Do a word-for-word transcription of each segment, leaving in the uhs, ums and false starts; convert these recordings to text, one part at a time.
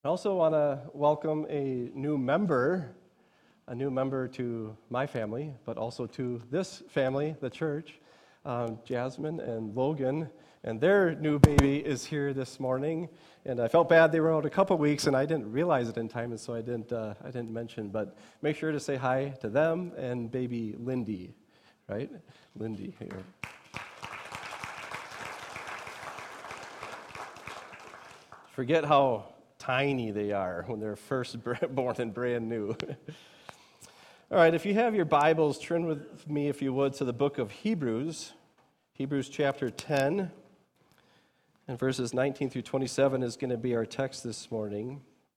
I also want to welcome a new member, a new member to my family, but also to this family, the church, um, Jasmine and Logan, and their new baby is here this morning. And I felt bad they were out a couple weeks, and I didn't realize it in time, and so I didn't. Uh, I didn't mention. But make sure to say hi to them and baby Lindy, right? Lindy here. Forget how tiny they are when they're first born and brand new. All right, if you have your Bibles, turn with me, if you would, to the book of Hebrews. Hebrews chapter ten, and verses nineteen through twenty-seven is going to be our text this morning.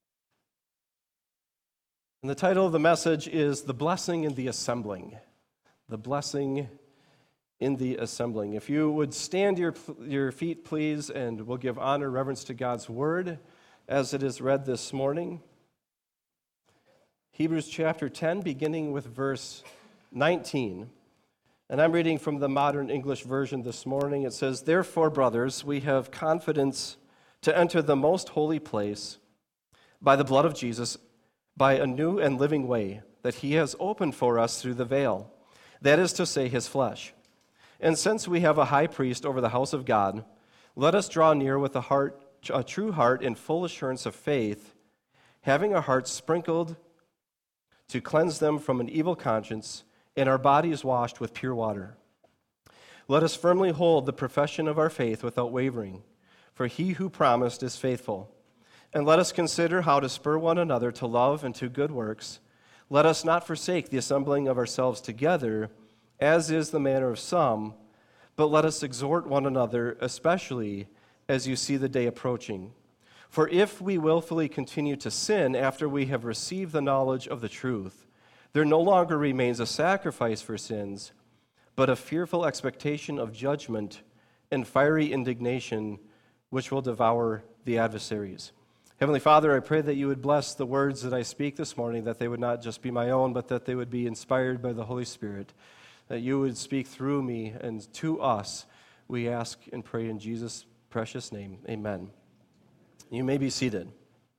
And the title of the message is The Blessing in the Assembling. The Blessing in the Assembling. If you would stand your, your feet, please, and we'll give honor, reverence to God's word as it is read this morning. Hebrews chapter ten, beginning with verse nineteen. And I'm reading from the Modern English Version this morning. It says, "Therefore, brothers, we have confidence to enter the most holy place by the blood of Jesus, by a new and living way that he has opened for us through the veil, that is to say, his flesh. And since we have a high priest over the house of God, let us draw near with a heart a true heart in full assurance of faith, having our hearts sprinkled to cleanse them from an evil conscience, and our bodies washed with pure water. Let us firmly hold the profession of our faith without wavering, for he who promised is faithful. And let us consider how to spur one another to love and to good works. Let us not forsake the assembling of ourselves together, as is the manner of some, but let us exhort one another, especially as you see the day approaching. For if we willfully continue to sin after we have received the knowledge of the truth, there no longer remains a sacrifice for sins, but a fearful expectation of judgment and fiery indignation which will devour the adversaries." Heavenly Father, I pray that you would bless the words that I speak this morning, that they would not just be my own, but that they would be inspired by the Holy Spirit, that you would speak through me and to us. We ask and pray in Jesus' precious name, amen. You may be seated.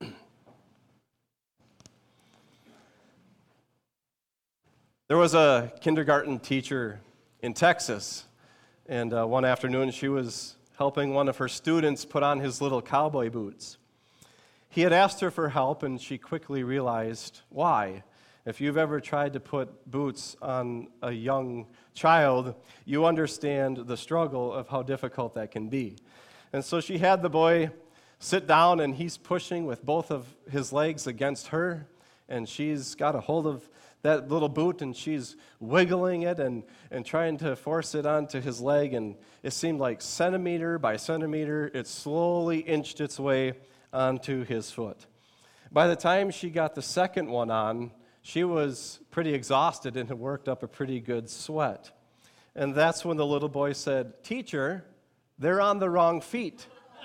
There was a kindergarten teacher in Texas, and uh, one afternoon she was helping one of her students put on his little cowboy boots. He had asked her for help, and she quickly realized why. If you've ever tried to put boots on a young child, you understand the struggle of how difficult that can be. And so she had the boy sit down, and he's pushing with both of his legs against her, and she's got a hold of that little boot, and she's wiggling it and, and trying to force it onto his leg, and it seemed like centimeter by centimeter, it slowly inched its way onto his foot. By the time she got the second one on, she was pretty exhausted and had worked up a pretty good sweat. And that's when the little boy said, "Teacher, they're on the wrong feet."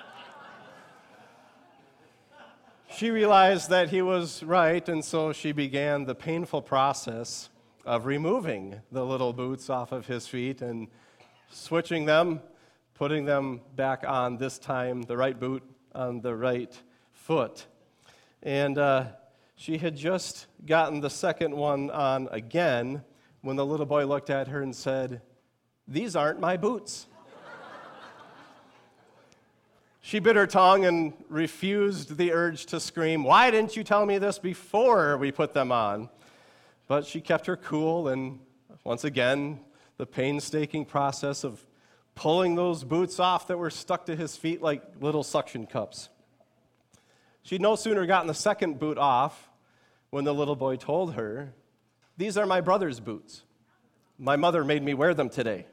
She realized that he was right, and so she began the painful process of removing the little boots off of his feet and switching them, putting them back on, this time the right boot on the right foot. And uh, she had just gotten the second one on again when the little boy looked at her and said, "These aren't my boots." She bit her tongue and refused the urge to scream, "Why didn't you tell me this before we put them on?" But she kept her cool, and once again, the painstaking process of pulling those boots off that were stuck to his feet like little suction cups. She'd no sooner gotten the second boot off when the little boy told her, "These are my brother's boots. My mother made me wear them today."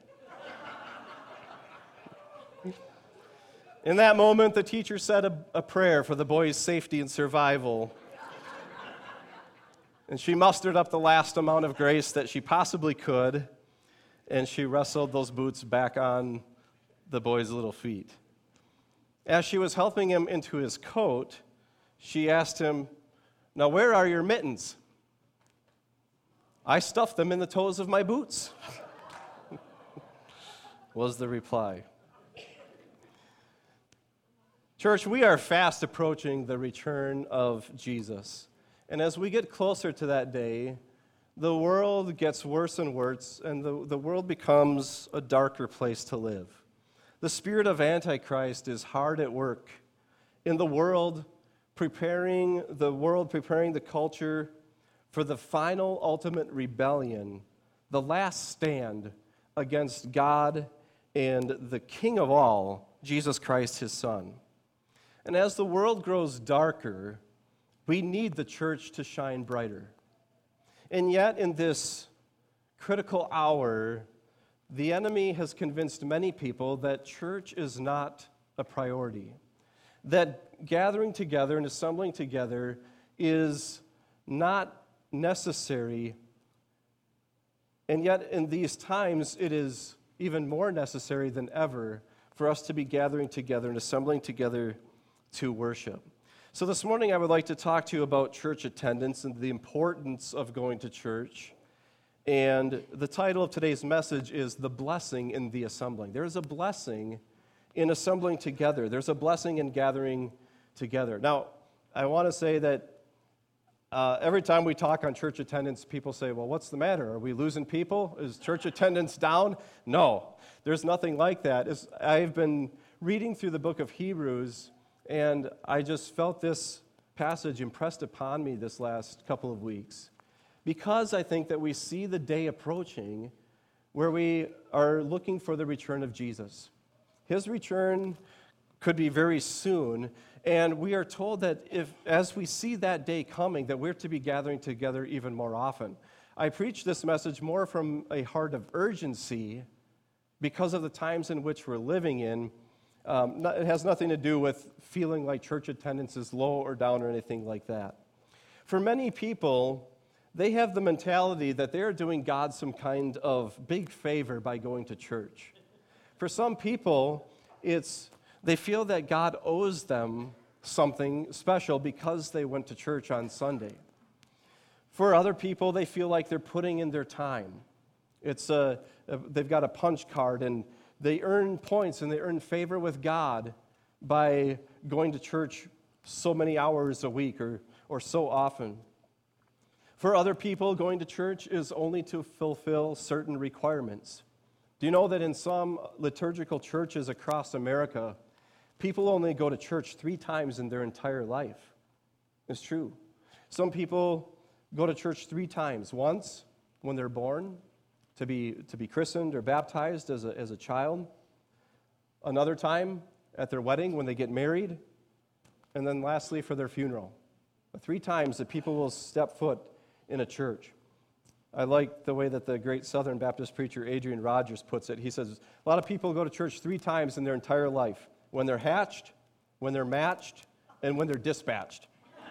In that moment, the teacher said a, a prayer for the boy's safety and survival. And she mustered up the last amount of grace that she possibly could, and she wrestled those boots back on the boy's little feet. As she was helping him into his coat, she asked him, "Now, where are your mittens?" "I stuffed them in the toes of my boots," was the reply. Church, we are fast approaching the return of Jesus. And as we get closer to that day, the world gets worse and worse, and the, the world becomes a darker place to live. The spirit of Antichrist is hard at work in the world, preparing the world, preparing the culture for the final ultimate rebellion, the last stand against God and the King of all, Jesus Christ, his Son. And as the world grows darker, we need the church to shine brighter. And yet, in this critical hour, the enemy has convinced many people that church is not a priority, that gathering together and assembling together is not necessary. And yet, in these times, it is even more necessary than ever for us to be gathering together and assembling together to worship. So this morning I would like to talk to you about church attendance and the importance of going to church. And the title of today's message is The Blessing in the Assembling. There is a blessing in assembling together. There's a blessing in gathering together. Now, I want to say that uh, every time we talk on church attendance, people say, well, what's the matter? Are we losing people? Is church attendance down? No, there's nothing like that. It's, I've been reading through the book of Hebrews, and I just felt this passage impressed upon me this last couple of weeks, because I think that we see the day approaching where we are looking for the return of Jesus. His return could be very soon, and we are told that if, as we see that day coming, that we're to be gathering together even more often. I preach this message more from a heart of urgency because of the times in which we're living in. Um, it has nothing to do with feeling like church attendance is low or down or anything like that. For many people, they have the mentality that they are doing God some kind of big favor by going to church. For some people, it's they feel that God owes them something special because they went to church on Sunday. For other people, they feel like they're putting in their time. It's a, they've got a punch card, and they earn points and they earn favor with God by going to church so many hours a week or, or so often. For other people, going to church is only to fulfill certain requirements. Do you know that in some liturgical churches across America, people only go to church three times in their entire life? It's true. Some people go to church three times. Once when they're born, to be to be christened or baptized as a, as a child. Another time at their wedding when they get married. And then lastly for their funeral. Three times that people will step foot in a church. I like the way that the great Southern Baptist preacher Adrian Rogers puts it. He says, a lot of people go to church three times in their entire life. When they're hatched, when they're matched, and when they're dispatched.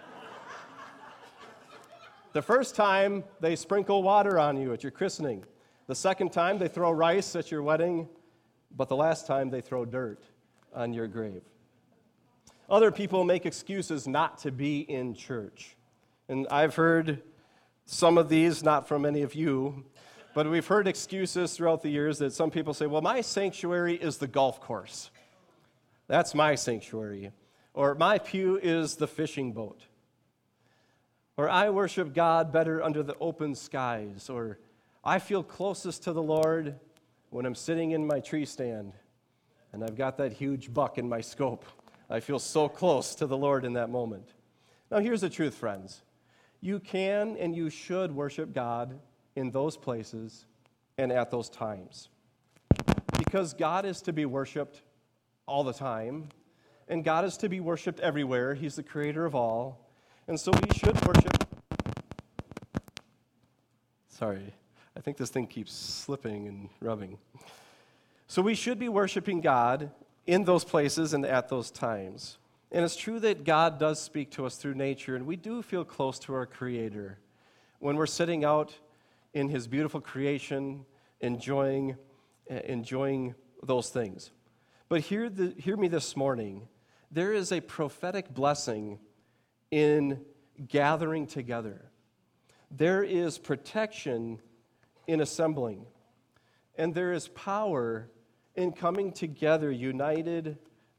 The first time, they sprinkle water on you at your christening. The second time, they throw rice at your wedding. But the last time, they throw dirt on your grave. Other people make excuses not to be in church. And I've heard some of these, not from any of you, but we've heard excuses throughout the years that some people say, well, my sanctuary is the golf course. That's my sanctuary. Or my pew is the fishing boat. Or I worship God better under the open skies. Or I feel closest to the Lord when I'm sitting in my tree stand and I've got that huge buck in my scope. I feel so close to the Lord in that moment. Now here's the truth, friends. You can and you should worship God in those places and at those times. Because God is to be worshiped all the time, and God is to be worshiped everywhere. He's the creator of all. And so we should worship. Sorry, I think this thing keeps slipping and rubbing. So we should be worshiping God in those places and at those times. And it's true that God does speak to us through nature, and we do feel close to our Creator when we're sitting out in His beautiful creation, enjoying, enjoying those things. But hear, the, hear me this morning. There is a prophetic blessing in gathering together. There is protection in assembling. And there is power in coming together united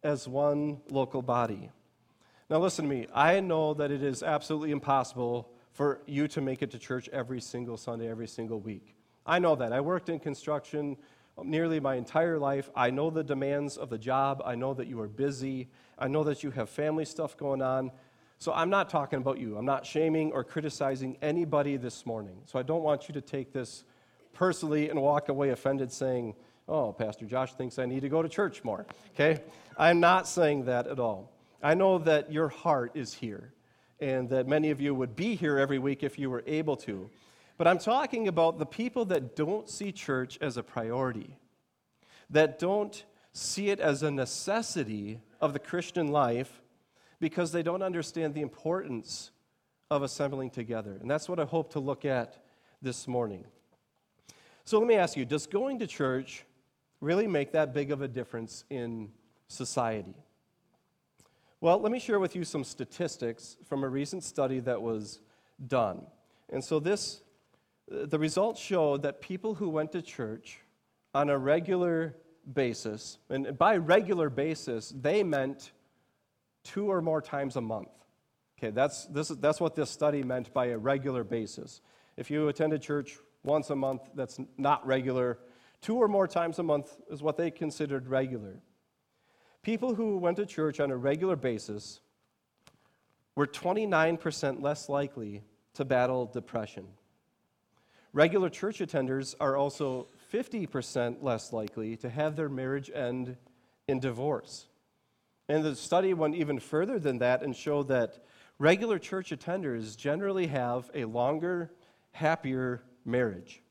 as one local body. Now listen to me. I know that it is absolutely impossible for you to make it to church every single Sunday, every single week. I know that. I worked in construction nearly my entire life. I know the demands of the job. I know that you are busy. I know that you have family stuff going on. So I'm not talking about you. I'm not shaming or criticizing anybody this morning. So I don't want you to take this personally and walk away offended saying, oh, Pastor Josh thinks I need to go to church more. Okay? I'm not saying that at all. I know that your heart is here and that many of you would be here every week if you were able to. But I'm talking about the people that don't see church as a priority, that don't see it as a necessity of the Christian life because they don't understand the importance of assembling together. And that's what I hope to look at this morning. So let me ask you, does going to church really make that big of a difference in society? Well, let me share with you some statistics from a recent study that was done. And so this, the results showed that people who went to church on a regular basis, and by regular basis, they meant two or more times a month. Okay, that's, this, that's what this study meant by a regular basis. If you attended church once a month, that's not regular. Two or more times a month is what they considered regular. People who went to church on a regular basis were twenty-nine percent less likely to battle depression. Regular church attenders are also fifty percent less likely to have their marriage end in divorce. And the study went even further than that and showed that regular church attenders generally have a longer, happier marriage.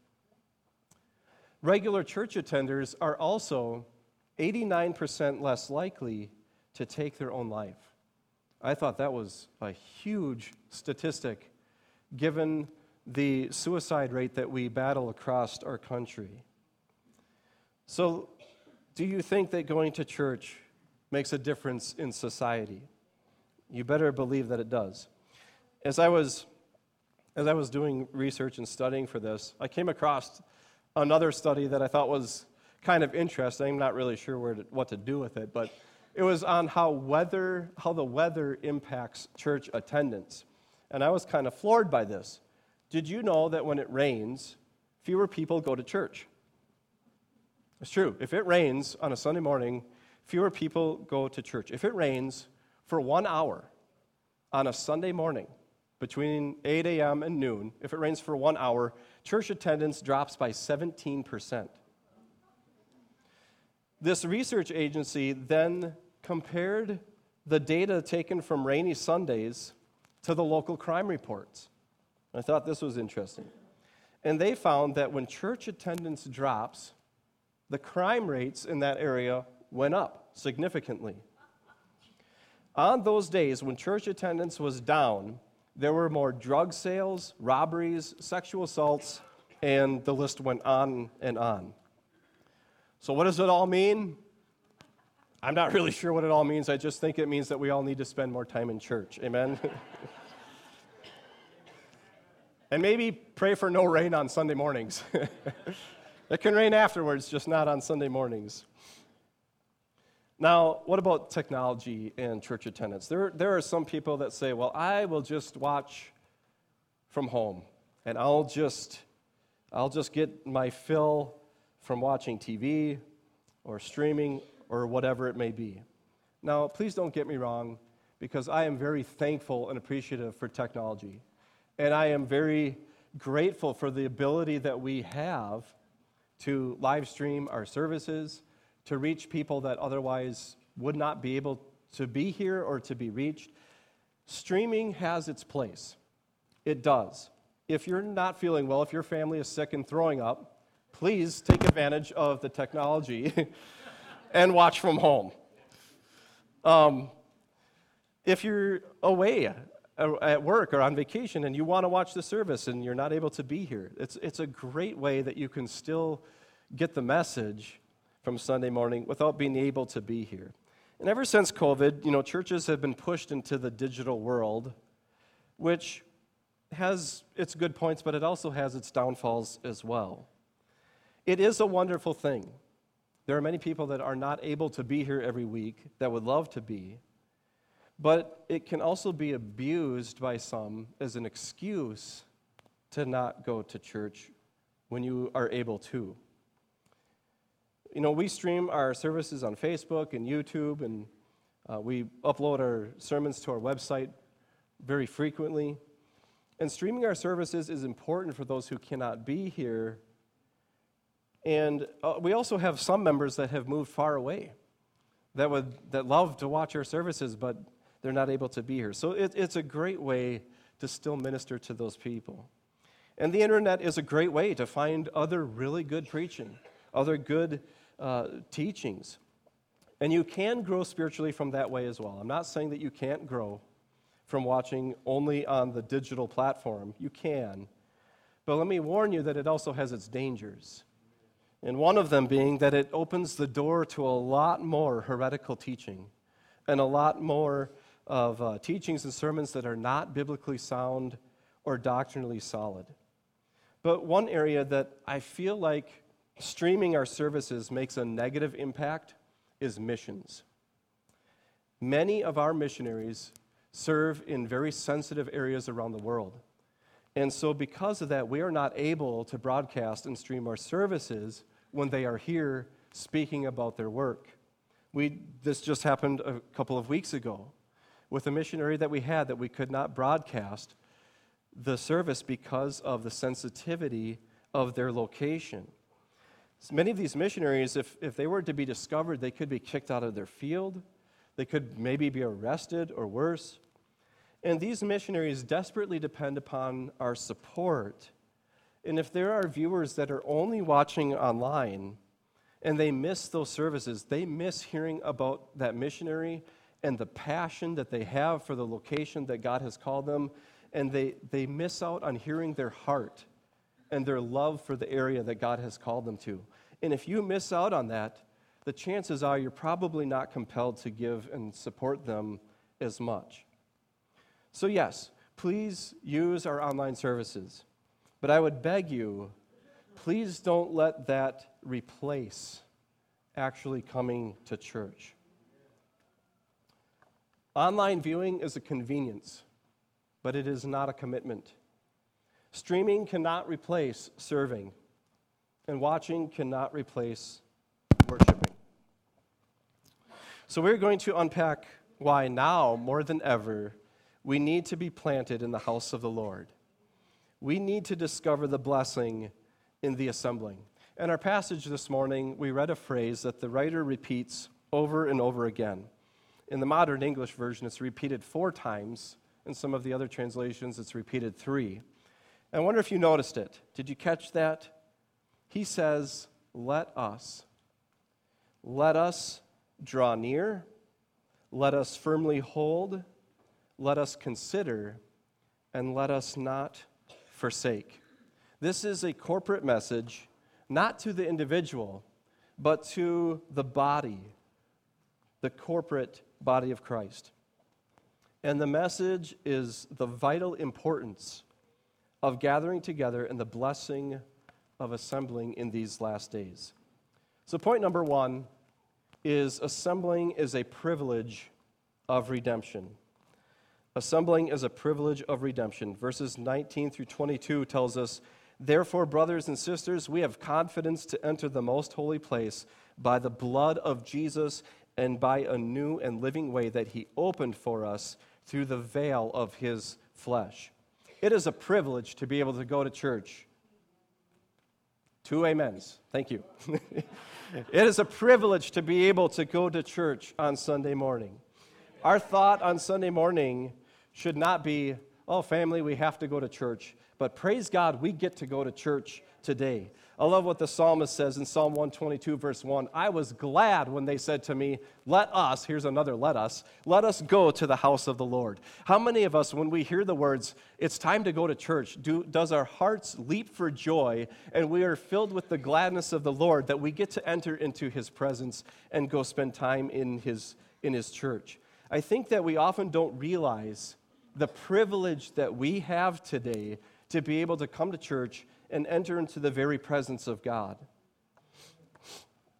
Regular church attenders are also eighty-nine percent less likely to take their own life. I thought that was a huge statistic given the suicide rate that we battle across our country. So, do you think that going to church makes a difference in society? You better believe that it does. As I was as I was doing research and studying for this, I came across another study that I thought was kind of interesting. I'm not really sure where to, what to do with it, but it was on how weather, how the weather impacts church attendance. And I was kind of floored by this. Did you know that when it rains, fewer people go to church? It's true. If it rains on a Sunday morning, fewer people go to church. If it rains for one hour on a Sunday morning between eight a.m. and noon, if it rains for one hour, church attendance drops by seventeen percent. This research agency then compared the data taken from rainy Sundays to the local crime reports. I thought this was interesting. And they found that when church attendance drops, the crime rates in that area went up significantly. On those days when church attendance was down, there were more drug sales, robberies, sexual assaults, and the list went on and on. So what does it all mean? I'm not really sure what it all means. I just think it means that we all need to spend more time in church. Amen? And maybe pray for no rain on Sunday mornings. It can rain afterwards, just not on Sunday mornings. Now, what about technology and church attendance? There, there are some people that say, well, I will just watch from home, and I'll just, I'll just get my fill from watching T V or streaming or whatever it may be. Now, please don't get me wrong, because I am very thankful and appreciative for technology. And I am very grateful for the ability that we have to live stream our services, to reach people that otherwise would not be able to be here or to be reached. Streaming has its place. It does. If you're not feeling well, if your family is sick and throwing up, please take advantage of the technology and watch from home. Um, if you're away at work or on vacation and you want to watch the service and you're not able to be here, it's, it's a great way that you can still get the message from Sunday morning without being able to be here. And ever since COVID, you know, churches have been pushed into the digital world, which has its good points, but it also has its downfalls as well. It is a wonderful thing There are many people that are not able to be here every week that would love to be, but it can also be abused by some as an excuse to not go to church when you are able to. You know, we stream our services on Facebook and YouTube, and uh, we upload our sermons to our website very frequently. And streaming our services is important for those who cannot be here. And uh, we also have some members that have moved far away that would that love to watch our services, but they're not able to be here. So it, it's a great way to still minister to those people. And the internet is a great way to find other really good preaching, other good uh, teachings. And you can grow spiritually from that way as well. I'm not saying that you can't grow from watching only on the digital platform. You can. But let me warn you that it also has its dangers. And one of them being that it opens the door to a lot more heretical teaching and a lot more of uh, teachings and sermons that are not biblically sound or doctrinally solid. But one area that I feel like streaming our services makes a negative impact is missions. Many of our missionaries serve in very sensitive areas around the world. And so because of that, we are not able to broadcast and stream our services when they are here speaking about their work. We this just happened a couple of weeks ago with a missionary that we had that we could not broadcast the service because of the sensitivity of their location. So many of these missionaries, if, if they were to be discovered, they could be kicked out of their field. They could maybe be arrested or worse. And these missionaries desperately depend upon our support. And if there are viewers that are only watching online and they miss those services, they miss hearing about that missionary and the passion that they have for the location that God has called them, and they, they miss out on hearing their heart and their love for the area that God has called them to. And if you miss out on that, the chances are you're probably not compelled to give and support them as much. So yes, please use our online services. But I would beg you, please don't let that replace actually coming to church. Online viewing is a convenience, but it is not a commitment. Streaming cannot replace serving, and watching cannot replace worshiping. So we're going to unpack why now, more than ever, we need to be planted in the house of the Lord. We need to discover the blessing in the assembling. In our passage this morning, we read a phrase that the writer repeats over and over again. In the modern English version, it's repeated four times. In some of the other translations, it's repeated three. I wonder if you noticed it. Did you catch that? He says, let us. Let us draw near. Let us firmly hold. Let us consider. And let us not forsake. This is a corporate message, not to the individual, but to the body, the corporate body of Christ. And the message is the vital importance of gathering together and the blessing of assembling in these last days. So point number one is assembling is a privilege of redemption. Assembling is a privilege of redemption. Verses nineteen through twenty-two tells us, therefore, brothers and sisters, we have confidence to enter the most holy place by the blood of Jesus and by a new and living way that he opened for us through the veil of his flesh. It is a privilege to be able to go to church. Two amens. Thank you. It is a privilege to be able to go to church on Sunday morning. Our thought on Sunday morning should not be, oh, family, we have to go to church. But praise God, we get to go to church today. I love what the psalmist says in Psalm one twenty-two, verse one. I was glad when they said to me, let us, here's another let us, let us go to the house of the Lord. How many of us, when we hear the words, it's time to go to church, do, does our hearts leap for joy and we are filled with the gladness of the Lord that we get to enter into his presence and go spend time in his, in his church? I think that we often don't realize the privilege that we have today to be able to come to church and enter into the very presence of God.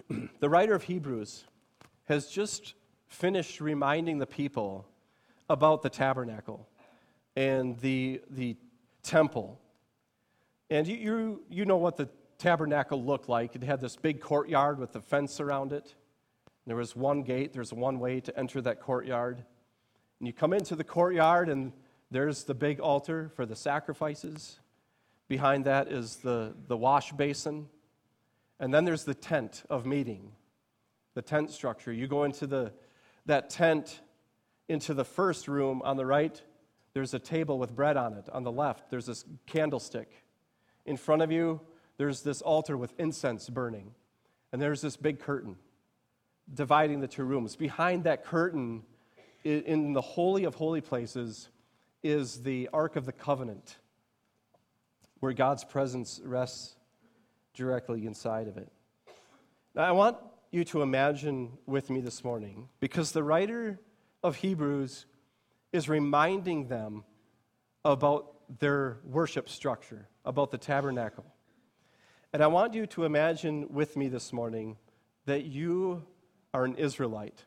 the writer of Hebrews has just finished reminding the people about the tabernacle and the, the temple. And you, you, you know what the tabernacle looked like. It had this big courtyard with a fence around it. There was one gate. There's one way to enter that courtyard. And you come into the courtyard, and there's the big altar for the sacrifices. Behind that is the, the wash basin. And then there's the tent of meeting, the tent structure. You go into the that tent, into the first room on the right, there's a table with bread on it. On the left, there's this candlestick. In front of you, there's this altar with incense burning. And there's this big curtain dividing the two rooms. Behind that curtain, in the Holy of Holy Places, is the Ark of the Covenant, where God's presence rests directly inside of it. Now, I want you to imagine with me this morning, because the writer of Hebrews is reminding them about their worship structure, about the tabernacle. And I want you to imagine with me this morning that you are an Israelite,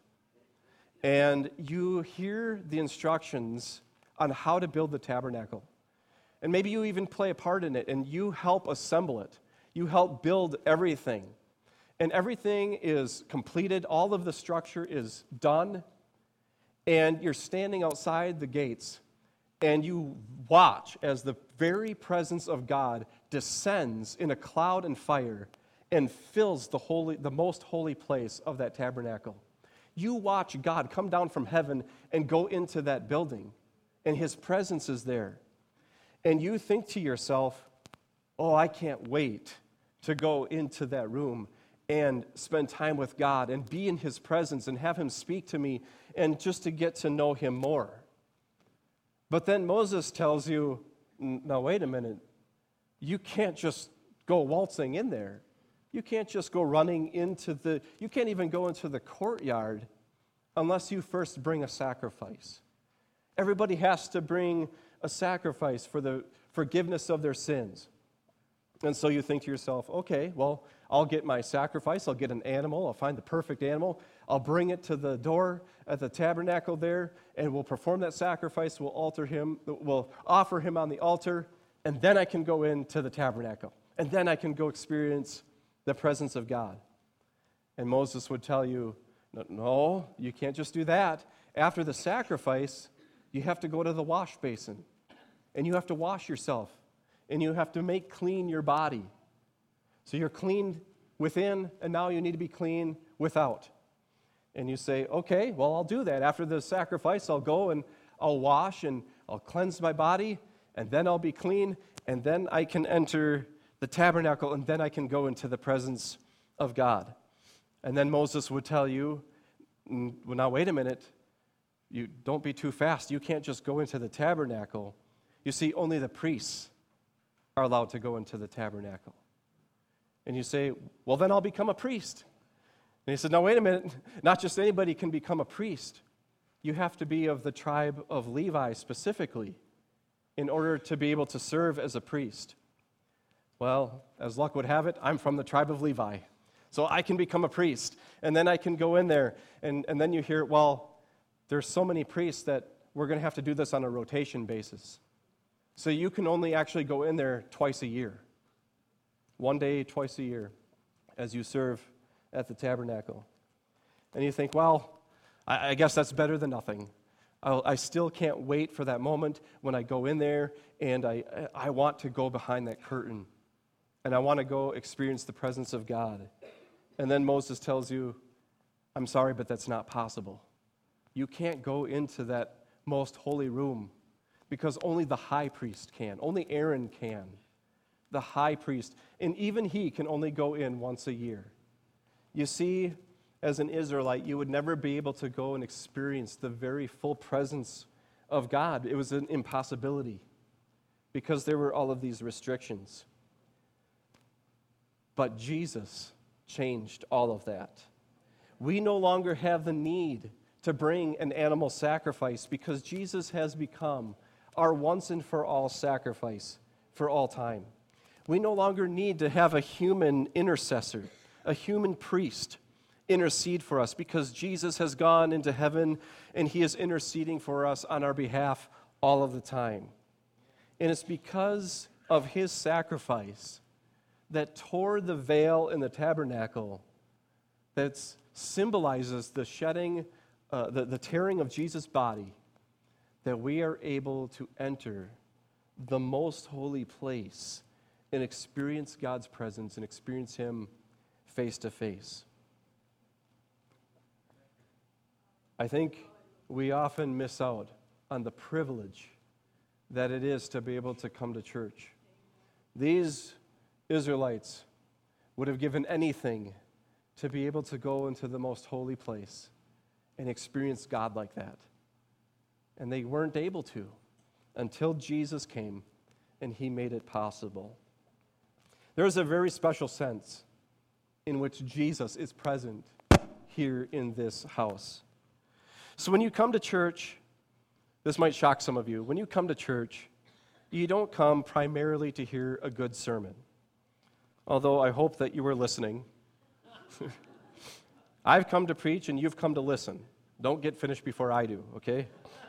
and you hear the instructions on how to build the tabernacle. And maybe you even play a part in it, and you help assemble it. You help build everything. And everything is completed. All of the structure is done. And you're standing outside the gates, and you watch as the very presence of God descends in a cloud and fire and fills the holy, the most holy place of that tabernacle. You watch God come down from heaven and go into that building, and his presence is there. And you think to yourself, oh, I can't wait to go into that room and spend time with God and be in his presence and have him speak to me and just to get to know him more. But then Moses tells you, now wait a minute, you can't just go waltzing in there. You can't just go running into the, you can't even go into the courtyard unless you first bring a sacrifice. Everybody has to bring a sacrifice for the forgiveness of their sins. And so you think to yourself, okay, well, I'll get my sacrifice, I'll get an animal, I'll find the perfect animal, I'll bring it to the door at the tabernacle there, and we'll perform that sacrifice, we'll alter him, we'll offer him on the altar, and then I can go into the tabernacle, and then I can go experience the presence of God. And Moses would tell you, no, you can't just do that. After the sacrifice, you have to go to the wash basin, and you have to wash yourself, and you have to make clean your body. So you're clean within, and now you need to be clean without. And you say, okay, well, I'll do that. After the sacrifice, I'll go and I'll wash and I'll cleanse my body, and then I'll be clean, and then I can enter the tabernacle, and then I can go into the presence of God. And then Moses would tell you, well, now wait a minute, you don't be too fast. You can't just go into the tabernacle. You see, only the priests are allowed to go into the tabernacle. And you say, well, then I'll become a priest. And he said, no, wait a minute. Not just anybody can become a priest. You have to be of the tribe of Levi specifically in order to be able to serve as a priest. Well, as luck would have it, I'm from the tribe of Levi. So I can become a priest. And then I can go in there. And, and then you hear, well, there's so many priests that we're going to have to do this on a rotation basis. So you can only actually go in there twice a year. One day, twice a year, as you serve at the tabernacle. And you think, well, I, I guess that's better than nothing. I'll, I still can't wait for that moment when I go in there and I, I want to go behind that curtain. And I want to go experience the presence of God. And then Moses tells you, I'm sorry, but that's not possible. You can't go into that most holy room because only the high priest can. Only Aaron can. The high priest. And even he can only go in once a year. You see, as an Israelite, you would never be able to go and experience the very full presence of God. It was an impossibility because there were all of these restrictions. But Jesus changed all of that. We no longer have the need to bring an animal sacrifice because Jesus has become our once and for all sacrifice for all time. We no longer need to have a human intercessor, a human priest intercede for us because Jesus has gone into heaven and he is interceding for us on our behalf all of the time. And it's because of his sacrifice that tore the veil in the tabernacle that symbolizes the shedding, uh, the, the tearing of Jesus' body, that we are able to enter the most holy place and experience God's presence and experience him face to face. I think we often miss out on the privilege that it is to be able to come to church. These Israelites would have given anything to be able to go into the most holy place and experience God like that. And they weren't able to until Jesus came and he made it possible. There is a very special sense in which Jesus is present here in this house. So when you come to church, this might shock some of you. When you come to church, you don't come primarily to hear a good sermon. Although I hope that you were listening. I've come to preach and you've come to listen. Don't get finished before I do, okay?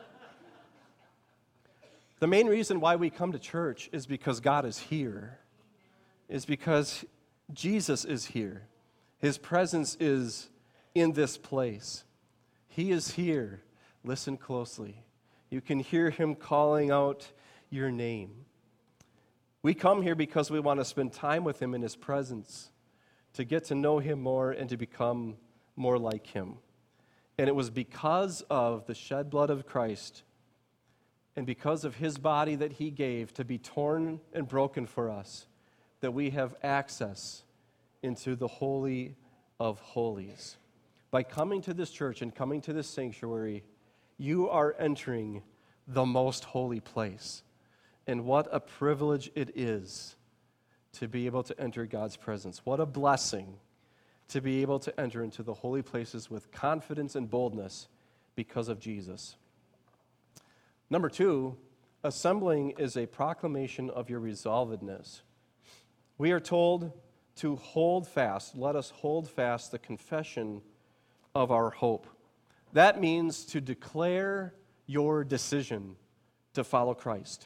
The main reason why we come to church is because God is here. Is because Jesus is here. His presence is in this place. He is here. Listen closely. You can hear him calling out your name. We come here because we want to spend time with him in his presence, to get to know him more and to become more like him. And it was because of the shed blood of Christ and because of his body that he gave to be torn and broken for us that we have access into the Holy of Holies. By coming to this church and coming to this sanctuary, you are entering the most holy place. And what a privilege it is to be able to enter God's presence. What a blessing to be able to enter into the holy places with confidence and boldness because of Jesus. Number two, assembling is a proclamation of your resolvedness. We are told to hold fast, let us hold fast the confession of our hope. That means to declare your decision to follow Christ.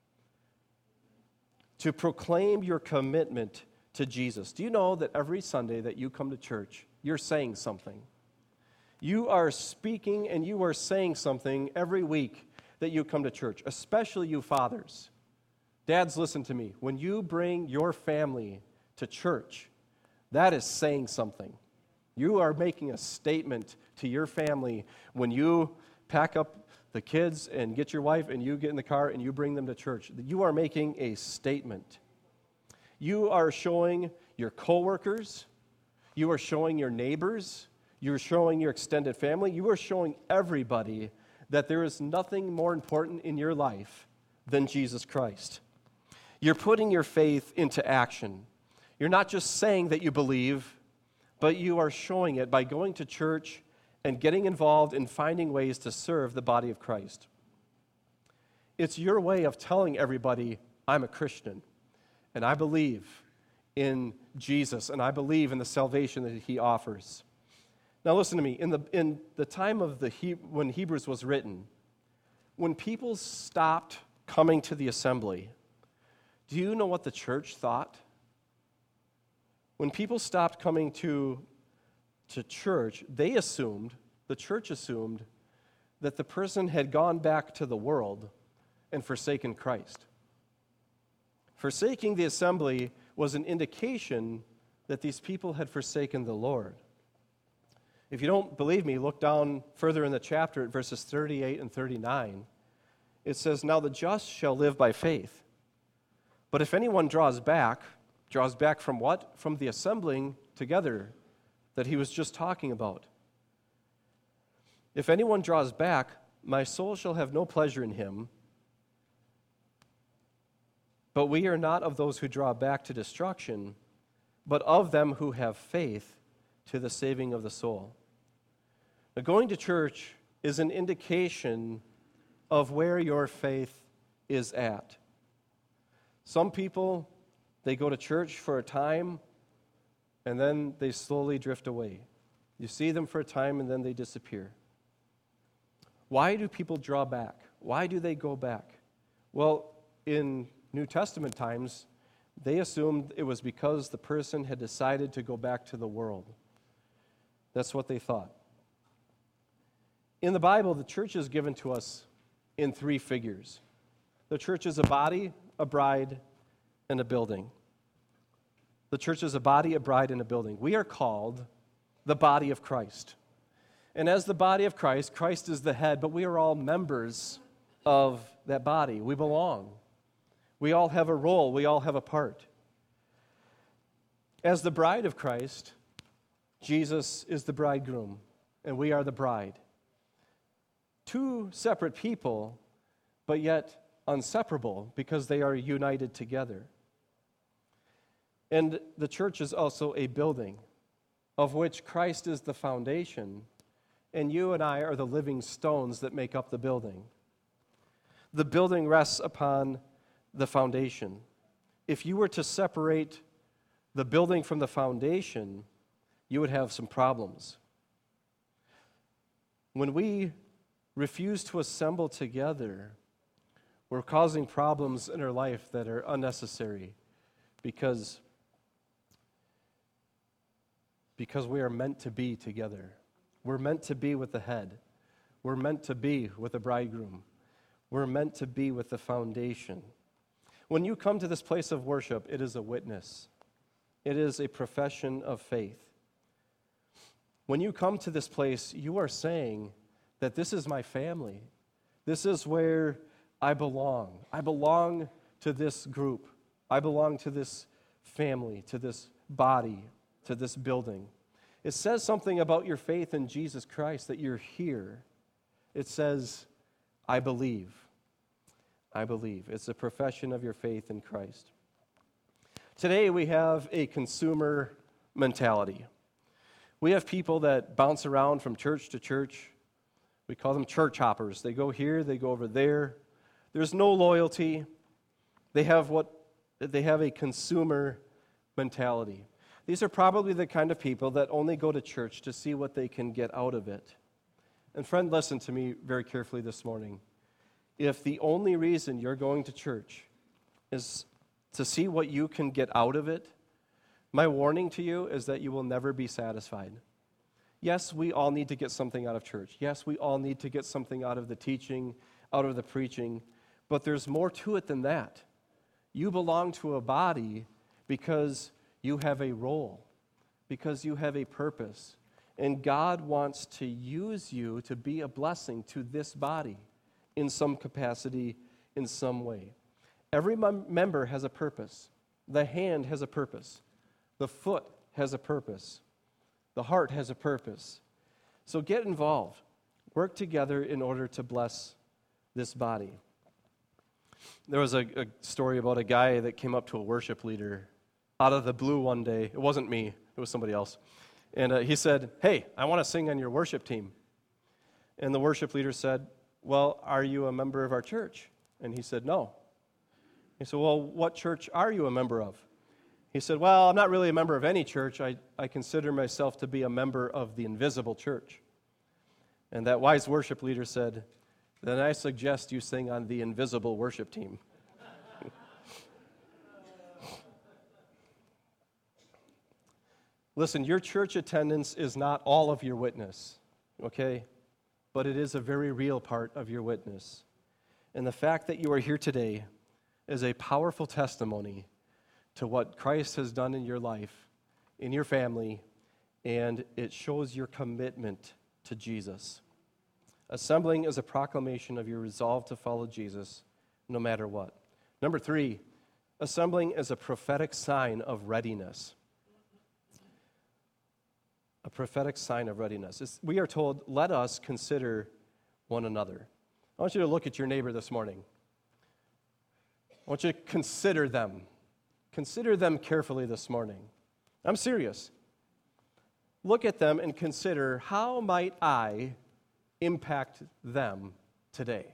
To proclaim your commitment to Jesus. Do you know that every Sunday that you come to church, you're saying something? You are speaking and you are saying something every week that you come to church, especially you fathers. Dads, listen to me. When you bring your family to church, that is saying something. You are making a statement to your family when you pack up the kids and get your wife and you get in the car and you bring them to church. You are making a statement. You are showing your coworkers, you are showing your neighbors, you are showing your extended family, you are showing everybody that there is nothing more important in your life than Jesus Christ. You're putting your faith into action. You're not just saying that you believe, but you are showing it by going to church and getting involved in finding ways to serve the body of Christ. It's your way of telling everybody, I'm a Christian, and I believe in Jesus, and I believe in the salvation that he offers. Now listen to me, in the, in the time of the he, when Hebrews was written, when people stopped coming to the assembly, do you know what the church thought? When people stopped coming to, to church, they assumed, the church assumed, that the person had gone back to the world and forsaken Christ. Forsaking the assembly was an indication that these people had forsaken the Lord. If you don't believe me, look down further in the chapter at verses thirty-eight and thirty-nine. It says, "Now the just shall live by faith. But if anyone draws back," draws back from what? From the assembling together that he was just talking about. "If anyone draws back, my soul shall have no pleasure in him. But we are not of those who draw back to destruction, but of them who have faith to the saving of the soul." Now, going to church is an indication of where your faith is at. Some people, they go to church for a time, and then they slowly drift away. You see them for a time, and then they disappear. Why do people draw back? Why do they go back? Well, in New Testament times, they assumed it was because the person had decided to go back to the world. That's what they thought. In the Bible, the church is given to us in three figures. The church is a body, a bride, and a building. The church is a body, a bride, and a building. We are called the body of Christ. And as the body of Christ, Christ is the head, but we are all members of that body. We belong. We all have a role. We all have a part. As the bride of Christ, Jesus is the bridegroom, and we are the bride. Two separate people, but yet inseparable because they are united together. And the church is also a building of which Christ is the foundation, and you and I are the living stones that make up the building. The building rests upon the foundation. If you were to separate the building from the foundation, you would have some problems. When we refuse to assemble together, we're causing problems in our life that are unnecessary because, because we are meant to be together. We're meant to be with the head. We're meant to be with the bridegroom. We're meant to be with the foundation. When you come to this place of worship, it is a witness. It is a profession of faith. When you come to this place, you are saying that this is my family. This is where I belong. I belong to this group. I belong to this family, to this body, to this building. It says something about your faith in Jesus Christ that you're here. It says, I believe. I believe. It's a profession of your faith in Christ. Today we have a consumer mentality. We have people that bounce around from church to church. We call them church hoppers. They go here, they go over there. There's no loyalty. They have what they have a consumer mentality. These are probably the kind of people that only go to church to see what they can get out of it. And friend, listen to me very carefully this morning. If the only reason you're going to church is to see what you can get out of it, my warning to you is that you will never be satisfied. Yes, we all need to get something out of church. Yes, we all need to get something out of the teaching, out of the preaching, but there's more to it than that. You belong to a body because you have a role, because you have a purpose, and God wants to use you to be a blessing to this body in some capacity, in some way. Every mem- member has a purpose. The hand has a purpose. The foot has a purpose. The heart has a purpose. So get involved. Work together in order to bless this body. There was a, a story about a guy that came up to a worship leader out of the blue one day. It wasn't me. It was somebody else. And uh, he said, hey, I want to sing on your worship team. And the worship leader said, well, are you a member of our church? And he said, no. He said, well, what church are you a member of? He said, well, I'm not really a member of any church. I, I consider myself to be a member of the invisible church. And that wise worship leader said, then I suggest you sing on the invisible worship team. Listen, your church attendance is not all of your witness, okay? But it is a very real part of your witness. And the fact that you are here today is a powerful testimony to what Christ has done in your life, in your family, and it shows your commitment to Jesus. Assembling is a proclamation of your resolve to follow Jesus no matter what. Number three, assembling is a prophetic sign of readiness. A prophetic sign of readiness. It's, we are told, let us consider one another. I want you to look at your neighbor this morning. I want you to consider them. Consider them carefully this morning. I'm serious. Look at them and consider, how might I impact them today?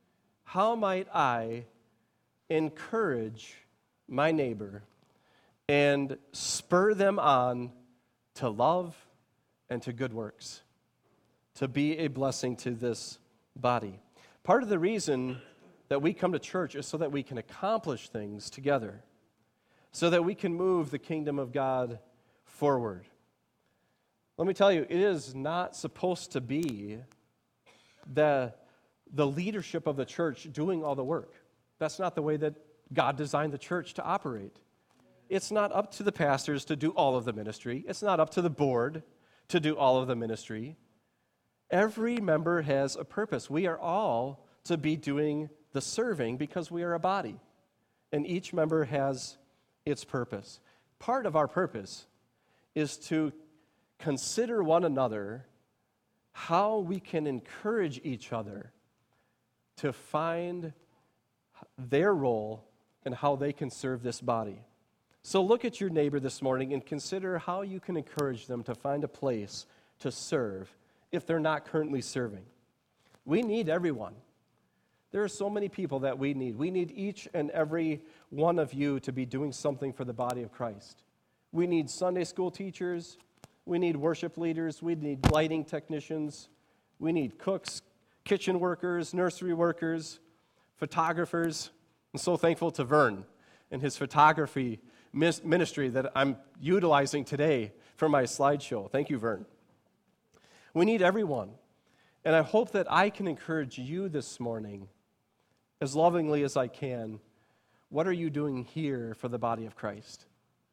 How might I encourage my neighbor and spur them on to love and to good works, to be a blessing to this body. Part of the reason that we come to church is so that we can accomplish things together, so that we can move the kingdom of God forward. Let me tell you, it is not supposed to be the, the leadership of the church doing all the work. That's not the way that God designed the church to operate. It's not up to the pastors to do all of the ministry. It's not up to the board to do all of the ministry. Every member has a purpose. We are all to be doing the serving because we are a body, and each member has its purpose. Part of our purpose is to consider one another, how we can encourage each other to find their role and how they can serve this body. So look at your neighbor this morning and consider how you can encourage them to find a place to serve if they're not currently serving. We need everyone. There are so many people that we need. We need each and every one of you to be doing something for the body of Christ. We need Sunday school teachers. We need worship leaders. We need lighting technicians. We need cooks, kitchen workers, nursery workers, photographers. I'm so thankful to Vern and his photography ministry that I'm utilizing today for my slideshow. Thank you, Vern. We need everyone. And I hope that I can encourage you this morning, as lovingly as I can. What are you doing here for the body of Christ?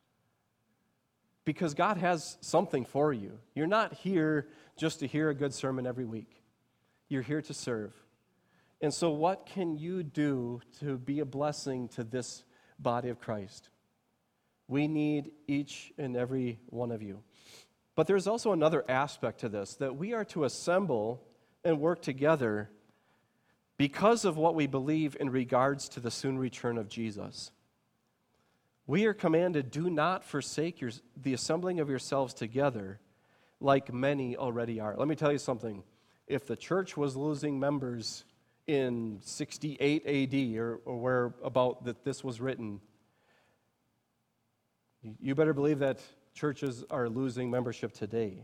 Because God has something for you. You're not here just to hear a good sermon every week. You're here to serve. And so what can you do to be a blessing to this body of Christ? We need each and every one of you. But there's also another aspect to this, that we are to assemble and work together because of what we believe in regards to the soon return of Jesus. We are commanded, do not forsake your, the assembling of yourselves together like many already are. Let me tell you something. If the church was losing members in sixty-eight A D or, or where about that this was written, you better believe that churches are losing membership today.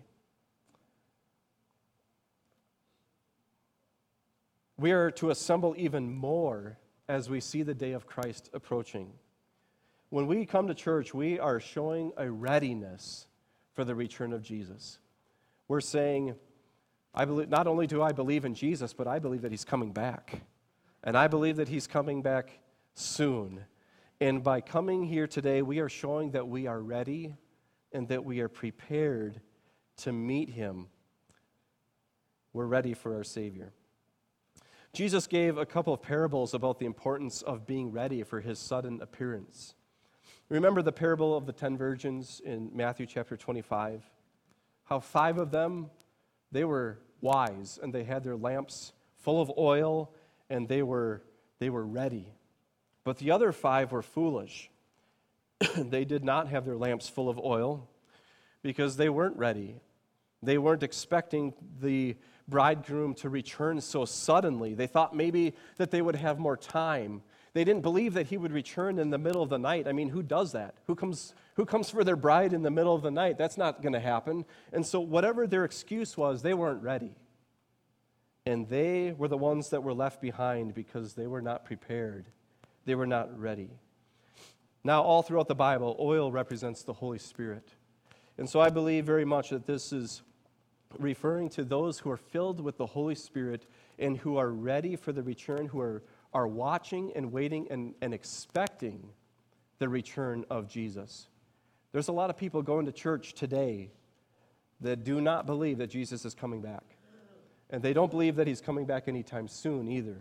We are to assemble even more as we see the day of Christ approaching. When we come to church, we are showing a readiness for the return of Jesus. We're saying, I believe, not only do I believe in Jesus, but I believe that he's coming back. And I believe that he's coming back soon. And by coming here today, we are showing that we are ready and that we are prepared to meet him. We're ready for our Savior. Jesus gave a couple of parables about the importance of being ready for his sudden appearance. Remember the parable of the ten virgins in Matthew chapter twenty-five? How five of them, they were wise, and they had their lamps full of oil, and they were, they were ready. But the other five were foolish. They did not have their lamps full of oil because they weren't ready. They weren't expecting the bridegroom to return so suddenly. They thought maybe that they would have more time. They didn't believe that he would return in the middle of the night. I mean, who does that? Who comes, who comes for their bride in the middle of the night? That's not going to happen. And so whatever their excuse was, they weren't ready. And they were the ones that were left behind because they were not prepared. They were not ready. Now, all throughout the Bible, oil represents the Holy Spirit. And so I believe very much that this is referring to those who are filled with the Holy Spirit and who are ready for the return, who are, are watching and waiting and, and expecting the return of Jesus. There's a lot of people going to church today that do not believe that Jesus is coming back. And they don't believe that he's coming back anytime soon either.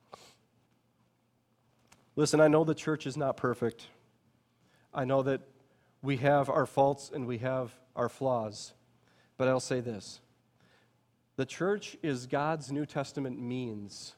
Listen, I know the church is not perfect. I know that we have our faults and we have our flaws. But I'll say this. The church is God's New Testament means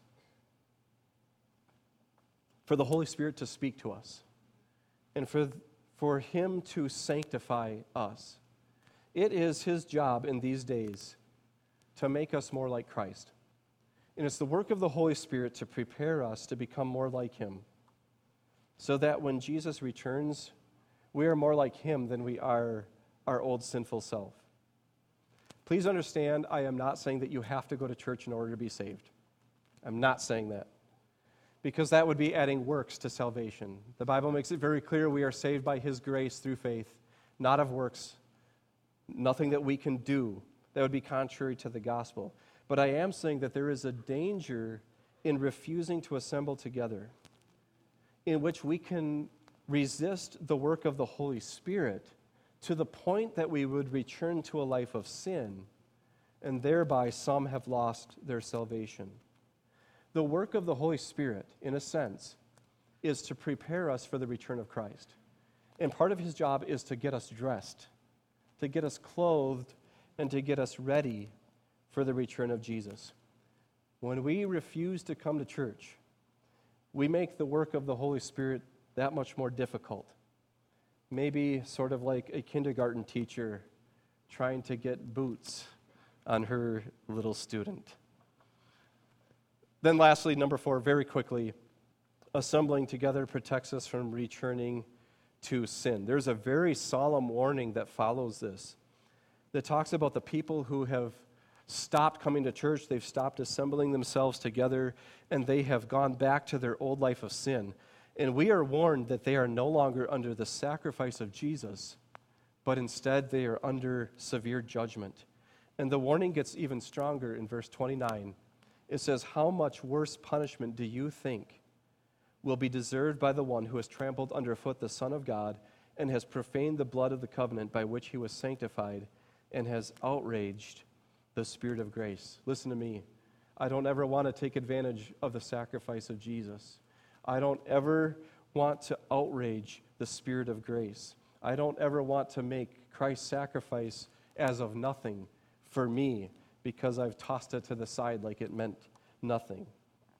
for the Holy Spirit to speak to us and for, for him to sanctify us. It is his job in these days to make us more like Christ. And it's the work of the Holy Spirit to prepare us to become more like him, so that when Jesus returns, We are more like him than we are our old sinful self. Please understand, I am not saying that you have to go to church in order to be saved. I'm not saying that, because that would be adding works to salvation. The Bible makes it very clear we are saved by his grace through faith, not of works, nothing that we can do that would be contrary to the gospel. But I am saying that there is a danger in refusing to assemble together, in which we can resist the work of the Holy Spirit to the point that we would return to a life of sin, and thereby some have lost their salvation. The work of the Holy Spirit, in a sense, is to prepare us for the return of Christ. And part of his job is to get us dressed, to get us clothed, and to get us ready for the return of Jesus. When we refuse to come to church, we make the work of the Holy Spirit that much more difficult. Maybe sort of like a kindergarten teacher trying to get boots on her little student. Then lastly, number four, very quickly, assembling together protects us from returning to sin. There's a very solemn warning that follows this, that talks about the people who have stopped coming to church, they've stopped assembling themselves together, and they have gone back to their old life of sin. And we are warned that they are no longer under the sacrifice of Jesus, but instead they are under severe judgment. And the warning gets even stronger in verse twenty-nine. It says, "How much worse punishment do you think will be deserved by the one who has trampled underfoot the Son of God and has profaned the blood of the covenant by which he was sanctified and has outraged the Spirit of grace?" Listen to me. I don't ever want to take advantage of the sacrifice of Jesus. I don't ever want to outrage the Spirit of grace. I don't ever want to make Christ's sacrifice as of nothing for me because I've tossed it to the side like it meant nothing.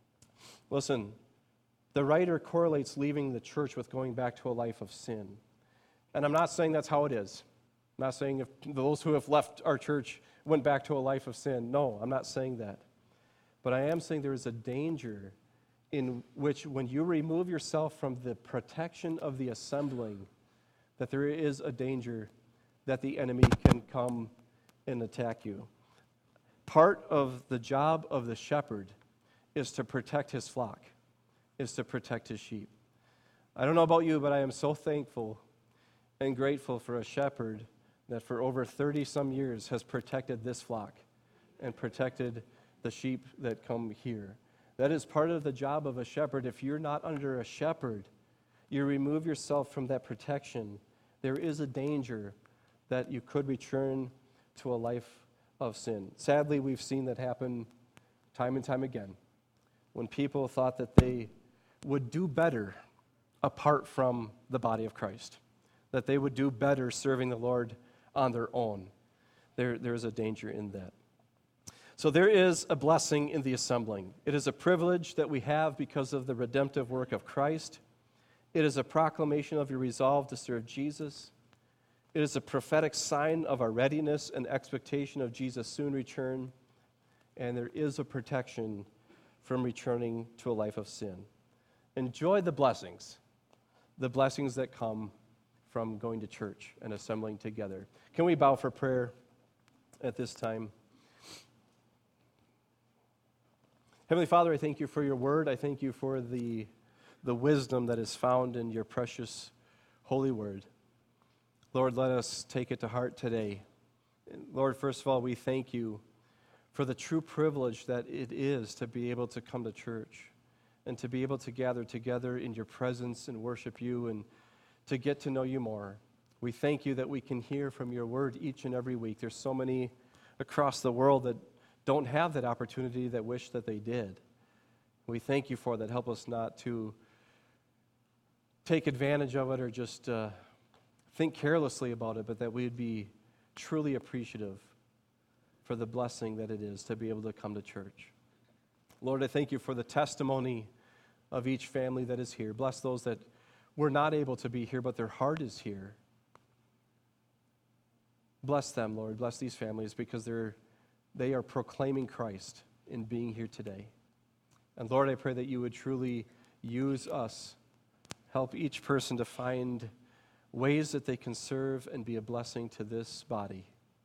Listen, the writer correlates leaving the church with going back to a life of sin. And I'm not saying that's how it is. I'm not saying if those who have left our church went back to a life of sin. No, I'm not saying that. But I am saying there is a danger in which when you remove yourself from the protection of the assembling, that there is a danger that the enemy can come and attack you. Part of the job of the shepherd is to protect his flock, is to protect his sheep. I don't know about you, but I am so thankful and grateful for a shepherd that for over thirty some years has protected this flock and protected the sheep that come here. That is part of the job of a shepherd. If you're not under a shepherd, you remove yourself from that protection, there is a danger that you could return to a life of sin. Sadly, we've seen that happen time and time again when people thought that they would do better apart from the body of Christ, that they would do better serving the Lord on their own. There, there is a danger in that. So there is a blessing in the assembling. It is a privilege that we have because of the redemptive work of Christ. It is a proclamation of your resolve to serve Jesus. It is a prophetic sign of our readiness and expectation of Jesus' soon return. And there is a protection from returning to a life of sin. Enjoy the blessings, the blessings that come from going to church and assembling together. Can we bow for prayer at this time? Heavenly Father, I thank you for your word. I thank you for the, the wisdom that is found in your precious holy word. Lord, let us take it to heart today. And Lord, first of all, we thank you for the true privilege that it is to be able to come to church and to be able to gather together in your presence and worship you and to get to know you more. We thank you that we can hear from your word each and every week. There's so many across the world that don't have that opportunity, that wish that they did. We thank you for that. Help us not to take advantage of it or just uh, think carelessly about it, but that we'd be truly appreciative for the blessing that it is to be able to come to church. Lord, I thank you for the testimony of each family that is here. Bless those that were not able to be here, but their heart is here. Bless them, Lord. Bless these families because they're They are proclaiming Christ in being here today. And Lord, I pray that you would truly use us, help each person to find ways that they can serve and be a blessing to this body.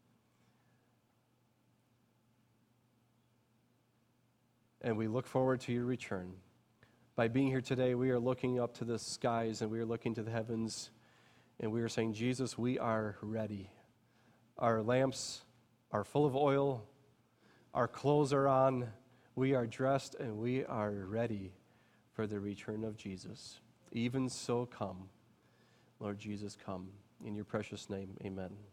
And we look forward to your return. By being here today, we are looking up to the skies and we are looking to the heavens, and we are saying, Jesus, we are ready. Our lamps are full of oil. Our clothes are on. We are dressed and we are ready for the return of Jesus. Even so, come. Lord Jesus, come. In your precious name, amen.